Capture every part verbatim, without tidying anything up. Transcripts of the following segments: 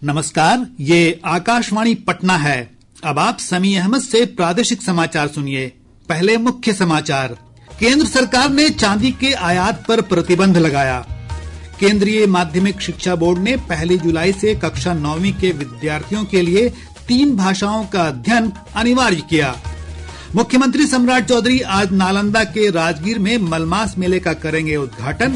नमस्कार, ये आकाशवाणी पटना है। अब आप समी अहमद से प्रादेशिक समाचार सुनिए। पहले मुख्य समाचार। केंद्र सरकार ने चांदी के आयात पर प्रतिबंध लगाया। केंद्रीय माध्यमिक शिक्षा बोर्ड ने पहली जुलाई से कक्षा नौवीं के विद्यार्थियों के लिए तीन भाषाओं का अध्ययन अनिवार्य किया। मुख्यमंत्री सम्राट चौधरी आज नालंदा के राजगीर में मलमास मेले का करेंगे उद्घाटन।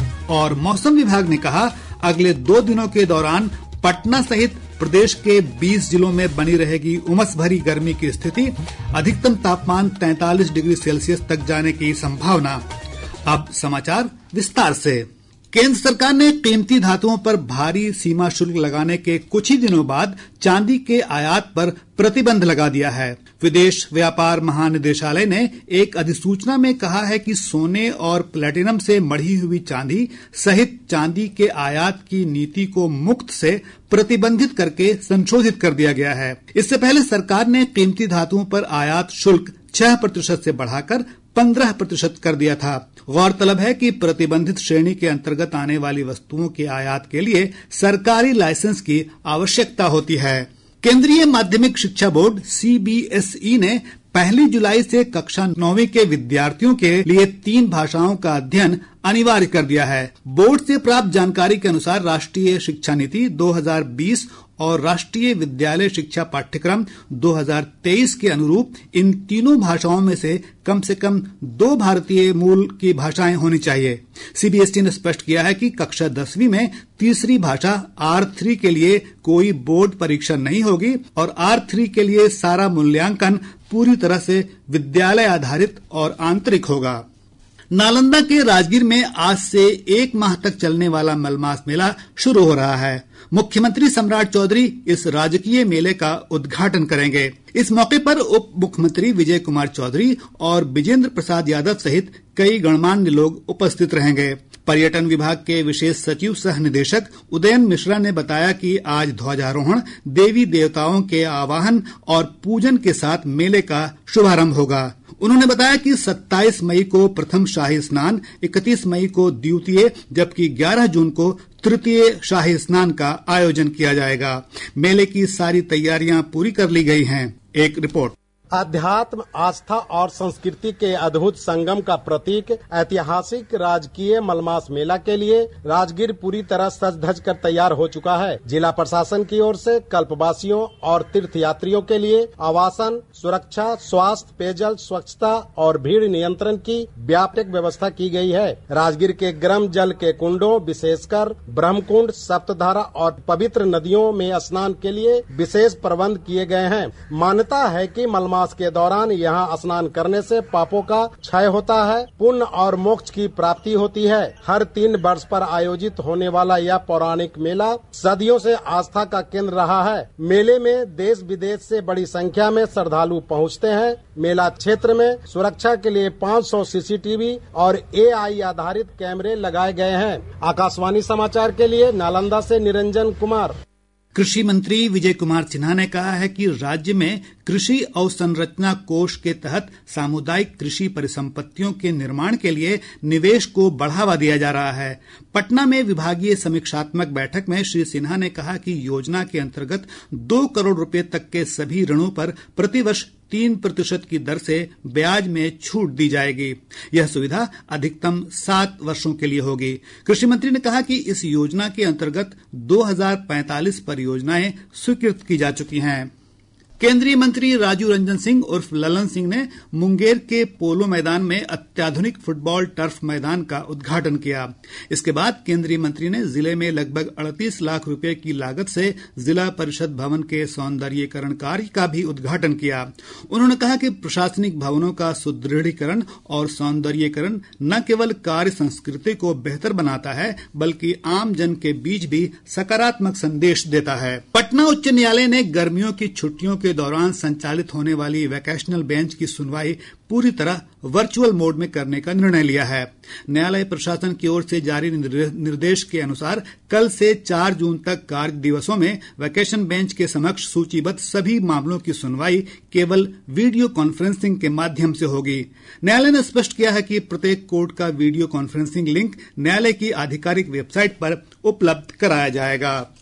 और मौसम विभाग ने कहा, अगले दो दिनों के दौरान पटना सहित प्रदेश के बीस जिलों में बनी रहेगी उमस भरी गर्मी की स्थिति। अधिकतम तापमान तैंतालीस डिग्री सेल्सियस तक जाने की संभावना। अब समाचार विस्तार से। केंद्र सरकार ने कीमती धातुओं पर भारी सीमा शुल्क लगाने के कुछ ही दिनों बाद चांदी के आयात पर प्रतिबंध लगा दिया है। विदेश व्यापार महानिदेशालय ने एक अधिसूचना में कहा है कि सोने और प्लेटिनम से मढ़ी हुई चांदी सहित चांदी के आयात की नीति को मुक्त से प्रतिबंधित करके संशोधित कर दिया गया है। इससे पहले सरकार ने कीमती धातुओं पर आयात शुल्क छह प्रतिशत से बढ़ाकर पंद्रह प्रतिशत कर दिया था। गौरतलब है कि प्रतिबंधित श्रेणी के अंतर्गत आने वाली वस्तुओं के आयात के लिए सरकारी लाइसेंस की आवश्यकता होती है। केंद्रीय माध्यमिक शिक्षा board C B S E ने पहली जुलाई से कक्षा नौवीं के विद्यार्थियों के लिए तीन भाषाओं का अध्ययन अनिवार्य कर दिया है। बोर्ड से प्राप्त जानकारी के अनुसार राष्ट्रीय शिक्षा नीति दो हज़ार बीस और राष्ट्रीय विद्यालय शिक्षा पाठ्यक्रम दो हज़ार तेईस के अनुरूप इन तीनों भाषाओं में से कम से कम दो भारतीय मूल की भाषाएं होनी चाहिए। सी बी एस ई ने स्पष्ट किया है कि कक्षा दसवीं में तीसरी भाषा आर थ्री के लिए कोई बोर्ड परीक्षा नहीं होगी और आर थ्री के लिए सारा मूल्यांकन पूरी तरह से विद्यालय आधारित और आंतरिक होगा। नालंदा के राजगीर में आज से एक माह तक चलने वाला मलमास मेला शुरू हो रहा है। मुख्यमंत्री सम्राट चौधरी इस राजकीय मेले का उद्घाटन करेंगे। इस मौके पर उप मुख्यमंत्री विजय कुमार चौधरी और विजेंद्र प्रसाद यादव सहित कई गणमान्य लोग उपस्थित रहेंगे। पर्यटन विभाग के विशेष सचिव सह निदेशक उदयन मिश्रा ने बताया कि आज ध्वजारोहण, देवी देवताओं के आवाहन और पूजन के साथ मेले का शुभारंभ होगा। उन्होंने बताया कि सत्ताईस मई को प्रथम शाही स्नान, इकतीस मई को द्वितीय जबकि ग्यारह जून को तृतीय शाही स्नान का आयोजन किया जाएगा। मेले की सारी तैयारियां पूरी कर ली गई हैं। एक रिपोर्ट। अध्यात्म, आस्था और संस्कृति के अद्भुत संगम का प्रतीक ऐतिहासिक राजकीय मलमास मेला के लिए राजगीर पूरी तरह सज धज कर तैयार हो चुका है। जिला प्रशासन की ओर से कल्पवासियों और तीर्थयात्रियों के लिए आवासन, सुरक्षा, स्वास्थ्य, पेयजल, स्वच्छता और भीड़ नियंत्रण की व्यापक व्यवस्था की गई है। राजगीर के गर्म जल के कुंडों, विशेषकर ब्रह्मकुंड, सप्तधारा और पवित्र नदियों में स्नान के लिए विशेष प्रबंध किए गए हैं। मान्यता है कि मलमास के दौरान यहाँ स्नान करने से पापों का क्षय होता है, पुण्य और मोक्ष की प्राप्ति होती है। हर तीन वर्ष पर आयोजित होने वाला यह पौराणिक मेला सदियों से आस्था का केंद्र रहा है। मेले में देश विदेश से बड़ी संख्या में श्रद्धालु पहुँचते हैं। मेला क्षेत्र में सुरक्षा के लिए पाँच सौ सी सी टी वी और ए आई आधारित कैमरे लगाए गए हैं। आकाशवाणी समाचार के लिए नालंदा से निरंजन कुमार। कृषि मंत्री विजय कुमार सिन्हा ने कहा है कि राज्य में कृषि अवसंरचना कोष के तहत सामुदायिक कृषि परिसंपत्तियों के निर्माण के लिए निवेश को बढ़ावा दिया जा रहा है। पटना में विभागीय समीक्षात्मक बैठक में श्री सिन्हा ने कहा कि योजना के अंतर्गत दो करोड़ रुपए तक के सभी ऋणों पर प्रतिवर्ष तीन प्रतिशत की दर से ब्याज में छूट दी जाएगी। यह सुविधा अधिकतम सात वर्षों के लिए होगी। कृषि मंत्री ने कहा कि इस योजना के अंतर्गत दो हज़ार पैंतालीस परियोजनाएं स्वीकृत की जा चुकी हैं। केंद्रीय मंत्री राजू रंजन सिंह उर्फ ललन सिंह ने मुंगेर के पोलो मैदान में अत्याधुनिक फुटबॉल टर्फ मैदान का उद्घाटन किया। इसके बाद केंद्रीय मंत्री ने जिले में लगभग अड़तीस लाख रुपए की लागत से जिला परिषद भवन के सौंदर्यीकरण कार्य का भी उद्घाटन किया। उन्होंने कहा कि प्रशासनिक भवनों का सुदृढ़ीकरण और सौंदर्यीकरण न केवल कार्य संस्कृति को बेहतर बनाता है बल्कि आम जन के बीच भी सकारात्मक संदेश देता है। पटना उच्च न्यायालय ने गर्मियों की छुट्टियों के दौरान संचालित होने वाली वैकेशनल बेंच की सुनवाई पूरी तरह वर्चुअल मोड में करने का निर्णय लिया है। न्यायालय प्रशासन की ओर से जारी निर्देश के अनुसार कल से चार जून तक कार्य दिवसों में वैकेशन बेंच के समक्ष सूचीबद्ध सभी मामलों की सुनवाई केवल वीडियो कॉन्फ्रेंसिंग के माध्यम से होगी। न्यायालय ने स्पष्ट किया है कि प्रत्येक कोर्ट का वीडियो कॉन्फ्रेंसिंग लिंक न्यायालय की आधिकारिक वेबसाइट पर उपलब्ध कराया जाएगा।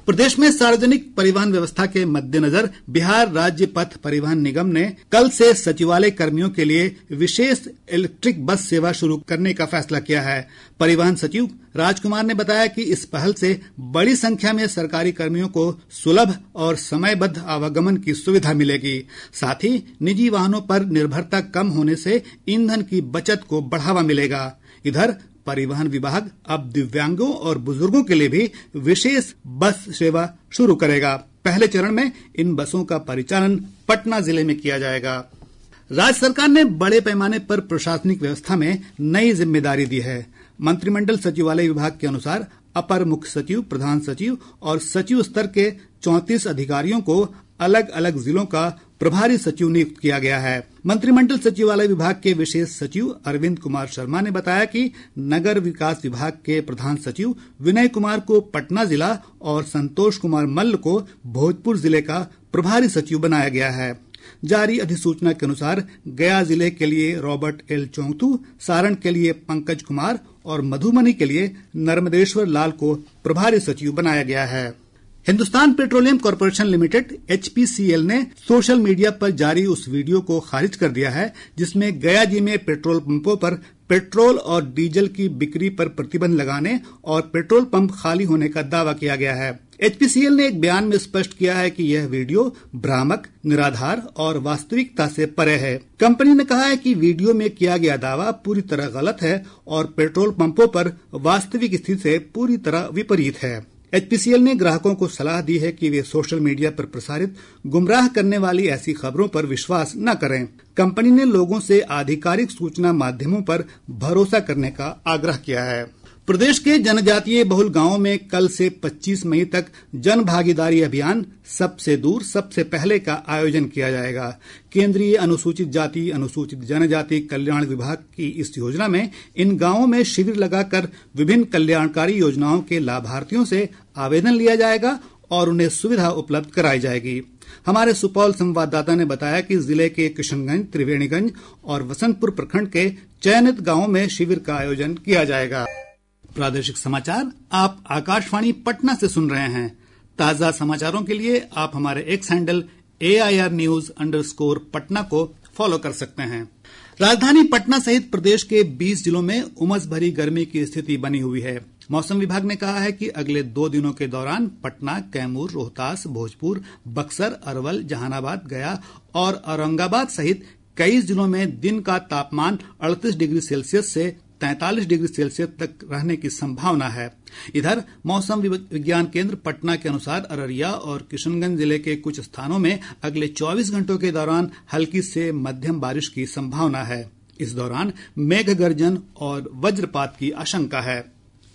प्रदेश में सार्वजनिक परिवहन व्यवस्था के मद्देनजर बिहार राज्य पथ परिवहन निगम ने कल से सचिवालय कर्मियों के लिए विशेष इलेक्ट्रिक बस सेवा शुरू करने का फैसला किया है। परिवहन सचिव राजकुमार ने बताया कि इस पहल से बड़ी संख्या में सरकारी कर्मियों को सुलभ और समयबद्ध आवागमन की सुविधा मिलेगी। साथ ही निजी वाहनों पर निर्भरता कम होने से ईंधन की बचत को बढ़ावा मिलेगा। इधर परिवहन विभाग अब दिव्यांगों और बुजुर्गों के लिए भी विशेष बस सेवा शुरू करेगा। पहले चरण में इन बसों का परिचालन पटना जिले में किया जाएगा। राज्य सरकार ने बड़े पैमाने पर प्रशासनिक व्यवस्था में नई जिम्मेदारी दी है। मंत्रिमंडल सचिवालय विभाग के अनुसार अपर मुख्य सचिव, प्रधान सचिव और सचिव स्तर के चौंतीस अधिकारियों को अलग अलग जिलों का प्रभारी सचिव नियुक्त किया गया है। मंत्रिमंडल सचिवालय विभाग के विशेष सचिव अरविंद कुमार शर्मा ने बताया कि नगर विकास विभाग के प्रधान सचिव विनय कुमार को पटना जिला और संतोष कुमार मल्ल को भोजपुर जिले का प्रभारी सचिव बनाया गया है। जारी अधिसूचना के अनुसार गया जिले के लिए रॉबर्ट एल चौंगथू, सारण के लिए पंकज कुमार और मधुबनी के लिए नर्मदेश्वर लाल को प्रभारी सचिव बनाया गया है। Hindustan petroleum corporation limited H P C L ने सोशल मीडिया पर जारी उस वीडियो को खारिज कर दिया है जिसमें गया जी में पेट्रोल पंपों पर पेट्रोल और डीजल की बिक्री पर प्रतिबंध लगाने और पेट्रोल पंप खाली होने का दावा किया गया है। एच पी सी एल ने एक बयान में स्पष्ट किया है कि यह वीडियो भ्रामक, निराधार और वास्तविकता से परे है। कंपनी ने कहा है कि वीडियो में किया गया दावा पूरी तरह गलत है और पेट्रोल पंपों पर वास्तविक स्थिति से पूरी तरह विपरीत है। एच पी सी एल ने ग्राहकों को सलाह दी है कि वे सोशल मीडिया पर प्रसारित गुमराह करने वाली ऐसी खबरों पर विश्वास न करें। कंपनी ने लोगों से आधिकारिक सूचना माध्यमों पर भरोसा करने का आग्रह किया है। प्रदेश के जनजातीय बहुल गांवों में कल से पच्चीस मई तक जन भागीदारी अभियान सबसे दूर सबसे पहले का आयोजन किया जाएगा। केंद्रीय अनुसूचित जाति अनुसूचित जनजाति कल्याण विभाग की इस योजना में इन गांवों में शिविर लगाकर विभिन्न कल्याणकारी योजनाओं के लाभार्थियों से आवेदन लिया जाएगा और उन्हें सुविधा उपलब्ध कराई जाएगी। हमारे सुपौल संवाददाता ने बताया कि जिले के किशनगंज, त्रिवेणीगंज और वसंतपुर प्रखंड के चयनित गांवों में शिविर का आयोजन किया जाएगा। प्रादेशिक समाचार आप आकाशवाणी पटना से सुन रहे हैं। ताजा समाचारों के लिए आप हमारे X handle A I R news underscore Patna को फॉलो कर सकते हैं। राजधानी पटना सहित प्रदेश के बीस जिलों में उमस भरी गर्मी की स्थिति बनी हुई है। मौसम विभाग ने कहा है कि अगले दो दिनों के दौरान पटना, कैमूर, रोहतास, भोजपुर, बक्सर, अरवल, जहानाबाद, गया और औरंगाबाद सहित कई जिलों में दिन का तापमान अड़तीस डिग्री सेल्सियस से तैंतालीस डिग्री सेल्सियस तक रहने की संभावना है। इधर मौसम विज्ञान केंद्र पटना के अनुसार अररिया और किशनगंज जिले के कुछ स्थानों में अगले चौबीस घंटों के दौरान हल्की से मध्यम बारिश की संभावना है। इस दौरान मेघ गर्जन और वज्रपात की आशंका है।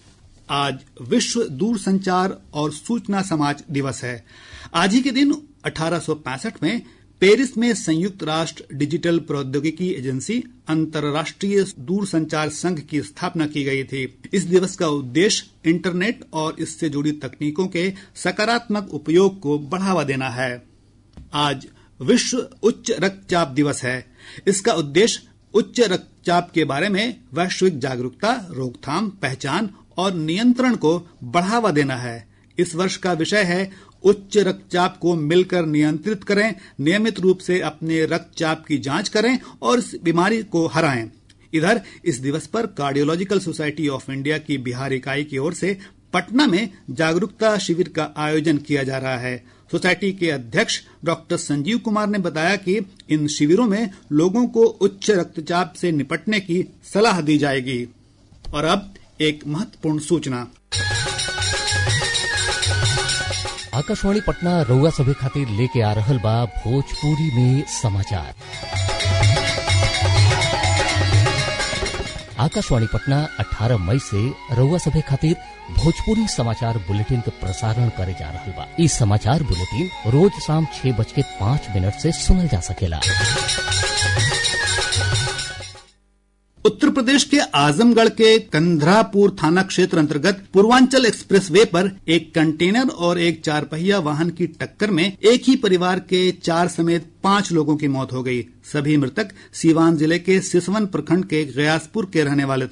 आज विश्व दूरसंचार और सूचना समाज दिवस है। आज ही के दिन अठारह सौ पैंसठ में पेरिस में संयुक्त राष्ट्र डिजिटल प्रौद्योगिकी एजेंसी अंतर्राष्ट्रीय दूरसंचार संघ की स्थापना की गई थी। इस दिवस का उद्देश्य इंटरनेट और इससे जुड़ी तकनीकों के सकारात्मक उपयोग को बढ़ावा देना है। आज विश्व उच्च रक्तचाप दिवस है। इसका उद्देश्य उच्च रक्तचाप के बारे में वैश्विक जागरूकता, रोकथाम, पहचान और नियंत्रण को बढ़ावा देना है। इस वर्ष का विषय है उच्च रक्तचाप को मिलकर नियंत्रित करें, नियमित रूप से अपने रक्तचाप की जांच करें और इस बीमारी को हराएं। इधर इस दिवस पर कार्डियोलॉजिकल सोसाइटी ऑफ इंडिया की बिहार इकाई की ओर से पटना में जागरूकता शिविर का आयोजन किया जा रहा है। सोसाइटी के अध्यक्ष डॉक्टर संजीव कुमार ने बताया कि इन शिविरों में लोगों को उच्च रक्तचाप से निपटने की सलाह दी जाएगी। और अब एक महत्वपूर्ण सूचना। आकाशवाणी पटना रउआ सभे खातिर लेके आ रहल बा भोजपुरी में समाचार। आकाशवाणी पटना अठारह मई से रउआ सभे खातिर भोजपुरी समाचार बुलेटिन के प्रसारण करे जा रहल बा। इस समाचार बुलेटिन रोज शाम छह बज के पांच मिनट से सुनल जा सकेला। उत्तर प्रदेश के आजमगढ़ के कंधरापुर थाना क्षेत्र अंतर्गत पूर्वांचल एक्सप्रेस वे पर एक कंटेनर और एक चार पहिया वाहन की टक्कर में एक ही परिवार के चार समेत पांच लोगों की मौत हो गई। सभी मृतक सीवान जिले के सिसवन प्रखंड के गयासपुर के रहने वाले थे।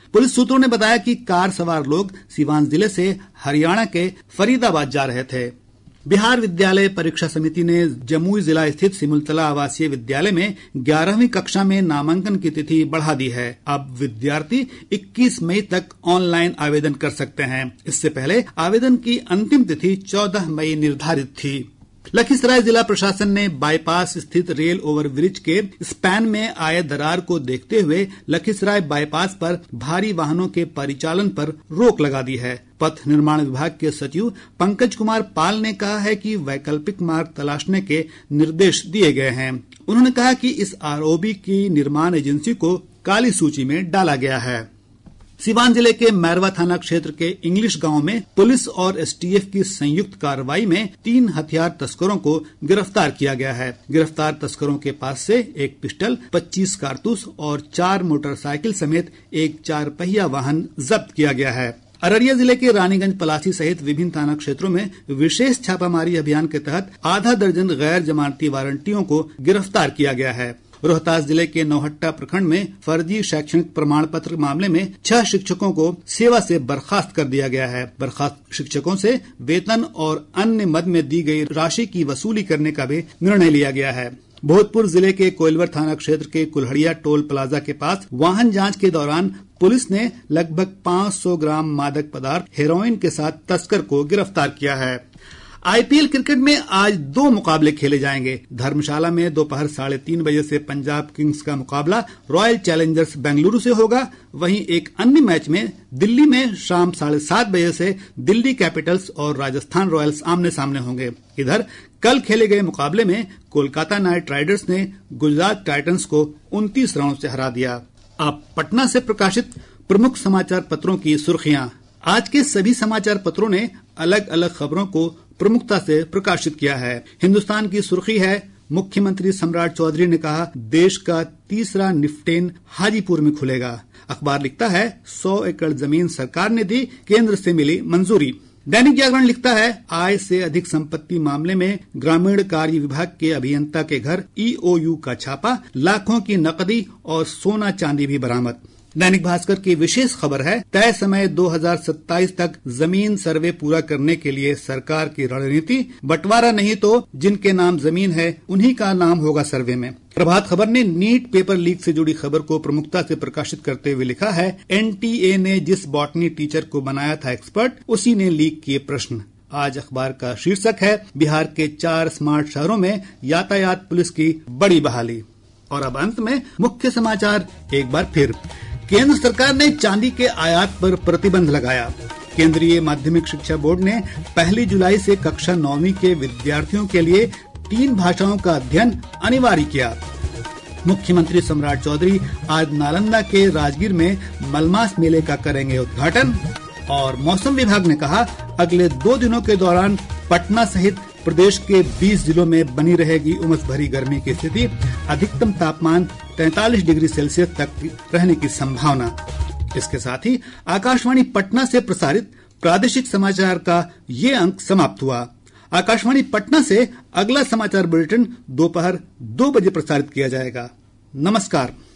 पुलिस सूत्रों ने बताया कि कार सवार लोग सीवान जिले से हरियाणा के फरीदाबाद जा रहे थे। बिहार विद्यालय परीक्षा समिति ने जमुई जिला स्थित सिमुलतला आवासीय विद्यालय में ग्यारहवीं कक्षा में नामांकन की तिथि बढ़ा दी है। अब विद्यार्थी इक्कीस मई तक ऑनलाइन आवेदन कर सकते हैं। इससे पहले आवेदन की अंतिम तिथि चौदह मई निर्धारित थी। लखीसराय जिला प्रशासन ने बाईपास स्थित रेल ओवरब्रिज के स्पैन में आए दरार को देखते हुए लखीसराय बाईपास पर भारी वाहनों के परिचालन पर रोक लगा दी है। पथ निर्माण विभाग के सचिव पंकज कुमार पाल ने कहा है कि वैकल्पिक मार्ग तलाशने के निर्देश दिए गए हैं। उन्होंने कहा कि इस आरओबी की निर्माण एजेंसी को काली सूची में डाला गया है। सीवान जिले के मैरवा थाना क्षेत्र के इंग्लिश गांव में पुलिस और एसटीएफ की संयुक्त कार्रवाई में तीन हथियार तस्करों को गिरफ्तार किया गया है। गिरफ्तार तस्करों के पास से एक पिस्टल, पच्चीस कारतूस और चार मोटरसाइकिल समेत एक चार पहिया वाहन जब्त किया गया है। अररिया जिले के रानीगंज, पलासी सहित विभिन्न थाना क्षेत्रों में विशेष छापामारी अभियान के तहत आधा दर्जन गैर जमानती वारंटियों को गिरफ्तार किया गया है। रोहतास जिले के नौहट्टा प्रखंड में फर्जी शैक्षणिक प्रमाण पत्र मामले में छह शिक्षकों को सेवा से बर्खास्त कर दिया गया है। बर्खास्त शिक्षकों से वेतन और अन्य मद में दी गई राशि की वसूली करने का भी निर्णय लिया गया है। भोजपुर जिले के कोइलवर थाना क्षेत्र के कुल्हड़िया टोल प्लाजा के पास वाहन जांच के दौरान पुलिस ने लगभग पाँच सौ ग्राम मादक पदार्थ हेरोइन के साथ तस्कर को गिरफ्तार किया है। आईपीएल क्रिकेट में आज दो मुकाबले खेले जाएंगे। धर्मशाला में दोपहर साढ़े तीन बजे से पंजाब किंग्स का मुकाबला रॉयल चैलेंजर्स बेंगलुरु से होगा। वहीं एक अन्य मैच में दिल्ली में शाम साढ़े सात बजे से दिल्ली कैपिटल्स और राजस्थान रॉयल्स आमने सामने होंगे। इधर कल खेले गए मुकाबले में कोलकाता नाइट राइडर्स ने गुजरात टाइटंस को उनतीस रनों से हरा दिया। अब पटना से प्रकाशित प्रमुख समाचार पत्रों की सुर्खियां। आज के सभी समाचार पत्रों ने अलग अलग खबरों को प्रमुखता से प्रकाशित किया है। हिंदुस्तान की सुर्खी है, मुख्यमंत्री सम्राट चौधरी ने कहा देश का तीसरा निफ्टेन हाजीपुर में खुलेगा। अखबार लिखता है सौ एकड़ जमीन सरकार ने दी, केंद्र से मिली मंजूरी। दैनिक जागरण लिखता है आय से अधिक संपत्ति मामले में ग्रामीण कार्य विभाग के अभियंता के घर ईओयू का छापा, लाखों की नकदी और सोना चांदी भी बरामद। दैनिक भास्कर की विशेष खबर है तय समय दो हज़ार सत्ताईस तक जमीन सर्वे पूरा करने के लिए सरकार की रणनीति, बंटवारा नहीं तो जिनके नाम जमीन है उन्हीं का नाम होगा सर्वे में। प्रभात खबर ने नीट पेपर लीक से जुड़ी खबर को प्रमुखता से प्रकाशित करते हुए लिखा है एनटीए ने जिस बॉटनी टीचर को बनाया था एक्सपर्ट, उसी ने लीक किए प्रश्न। आज अखबार का शीर्षक है बिहार के चार स्मार्ट शहरों में यातायात पुलिस की बड़ी बहाली। और अब अंत में मुख्य समाचार एक बार फिर। केंद्र सरकार ने चांदी के आयात पर प्रतिबंध लगाया। केंद्रीय माध्यमिक शिक्षा बोर्ड ने पहली जुलाई से कक्षा नौवीं के विद्यार्थियों के लिए तीन भाषाओं का अध्ययन अनिवार्य किया। मुख्यमंत्री सम्राट चौधरी आज नालंदा के राजगीर में मलमास मेले का करेंगे उद्घाटन। और मौसम विभाग ने कहा अगले दो दिनों के दौरान पटना सहित प्रदेश के बीस जिलों में बनी रहेगी उमस भरी गर्मी की स्थिति। अधिकतम तापमान तैंतालीस डिग्री सेल्सियस तक रहने की संभावना। इसके साथ ही आकाशवाणी पटना से प्रसारित प्रादेशिक समाचार का ये अंक समाप्त हुआ। आकाशवाणी पटना से अगला समाचार बुलेटिन दोपहर दो बजे प्रसारित किया जाएगा। नमस्कार।